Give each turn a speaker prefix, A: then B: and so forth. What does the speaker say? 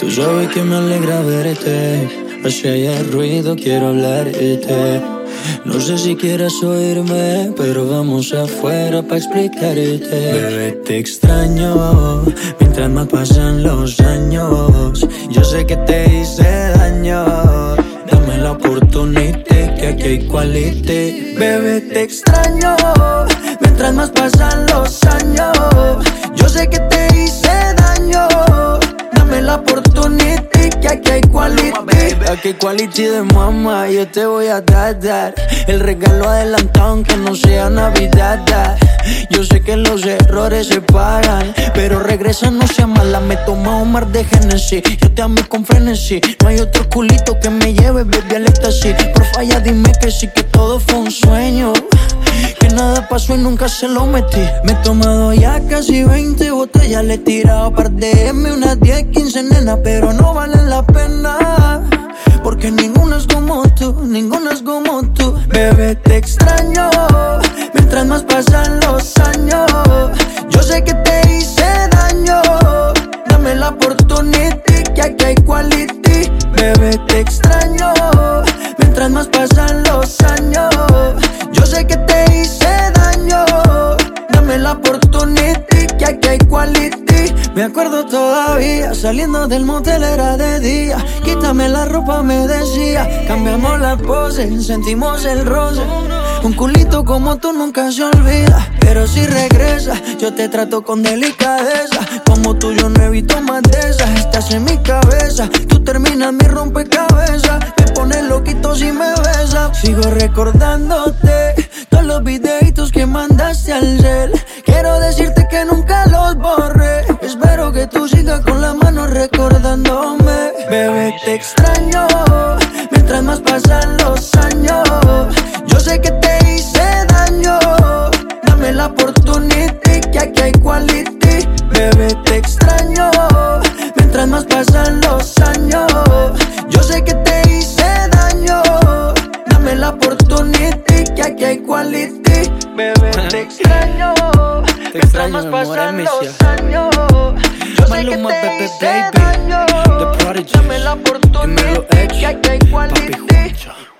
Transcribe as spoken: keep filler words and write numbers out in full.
A: Tú sabes que me alegra verte. Hacia allá ruido, quiero hablarte. No sé si quieras oírme, pero vamos afuera pa' explicarte. Bebé, te extraño, mientras más pasan los años. Yo sé que te hice daño. Dame la oportunidad, que aquí hay quality. Bebé, te extraño, mientras más pasan los años. Yo sé que te hice daño. Dame la oportunidad, que aquí hay quality. Aquí hay quality de mamá, yo te voy a dar, dar el regalo adelantado aunque no sea Navidad, dar. Yo sé que los errores se pagan, pero regresa, no sea mala. Me toma un mar de Genesis, yo te amo con frenesí. No hay otro culito que me lleve, baby, al éxtasis. Porfa, ya dime que sí, que todo fue un sueño, que nada pasó y nunca se lo metí. Me he tomado ya casi veinte botellas, le he tirado par de M, unas diez, quince nenas, pero no valen la pena, porque ninguna es como tú, ninguna es como tú. Bebé, te extraño, mientras más pasan los años. Yo sé que te hice daño. Dame la oportunidad, que aquí hay quality. Bebé, te extraño, mientras más pasan los años. Yo sé que te hice daño. Dame la oportunidad, que aquí hay quality. Me acuerdo todavía, saliendo del motel era de día. Quítame la ropa, me decía. Cambiamos la pose, sentimos el roce. Un culito como tú nunca se olvida, pero si regresa, yo te trato con delicadeza. Como tú yo no he visto más de esas. Estás en mi cabeza, tú terminas mi rompecabezas. Me pones loquito si me besas. Sigo recordándote todos los videitos que mandaste al cel. Quiero decirte que nunca los borré. Espero que tú sigas con la mano recordándome. Bebé, te extraño, mientras más pasan los años. Yo sé que te hice daño. Dame la oportunidad, que aquí hay quality. Bebé, te extraño, mientras más pasan los años. Yo sé que te hice daño. Dame la oportunidad, que aquí hay quality. Bebé, te extraño,
B: Te extraño,
A: mientras
B: mi
A: más
B: amor,
A: pasan
B: I
A: los
B: miss ya.
A: años. Yo sé que
B: Maluma,
A: te
B: Pepe,
A: hice
B: baby.
A: daño.
B: The Prodigy.
A: Dame la oportunidad,
B: Dímelo,
A: que
B: Edge.
A: aquí hay
B: Papi
A: quality.
B: Juancho.